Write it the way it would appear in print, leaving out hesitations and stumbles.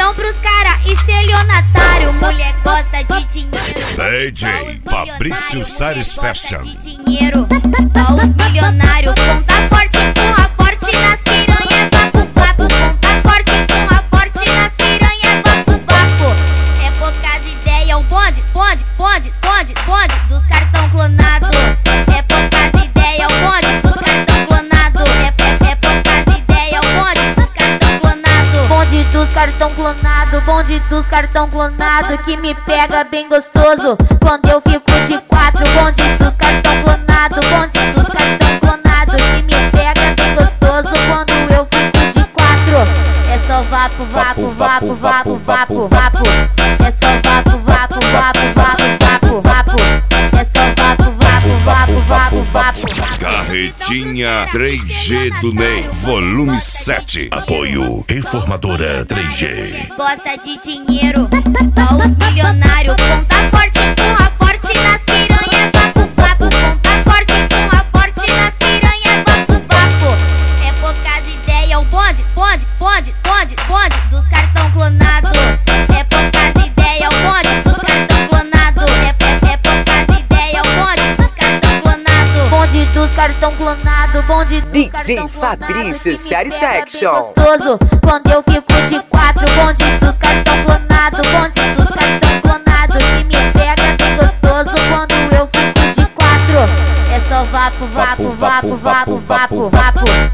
atenção pros cara estelionatário. Mulher gosta de dinheiro. DJ Fabrício Sares Fashion. De dinheiro, só os milionários. Conta forte com a forte nas piranhas. Vapo, vapo, conta forte com a forte nas piranhas. Vapo, vapo. É poucas ideias, o bonde, bonde, bonde, bonde, bonde dos cartão clonado. É poucas ideias, o bonde dos cartão clonado. É poucas ideias, o bonde dos cartão clonado. Bonde dos cartão clonado, bonde dos cartão clonado, que me pega bem gostoso quando eu fico de quatro. Bonde dos cartão clonado, bonde dos cartão clonado, que me pega bem gostoso quando eu fico de quatro. É só vapo, vapo, vapo, vapo, vapo, vapo. É só vapo, vapo, vapo, vapo, vapo, vapo. É só vapo, vapo, vapo, vapo, vapo. Carretinha 3G do Ney, volume 7. Apoio Reformadora 3G. Gosta de dinheiro, só os milionários. Conta forte com a forte nas piranhas. Vapo, vapo, conta forte com a forte nas piranhas. Vapo, vapo. É poucas ideias, o bonde, bonde, bonde, bonde, bonde dos cartão clonado. É poucas ideias, o bonde dos cartão clonado. É poucas ideias, o bonde dos cartão clonado. Bonde dos cartão clonado, bonde dos DJ cartão clonado, Fabrício que me Satisfaction. pega bem gostoso quando eu fico de quatro. Bonde dos cartão clonado, bonde dos cartão clonado, que me pega bem gostoso quando eu fico de quatro. É só vapo, vapo, vapo, vapo, vapo, vapo.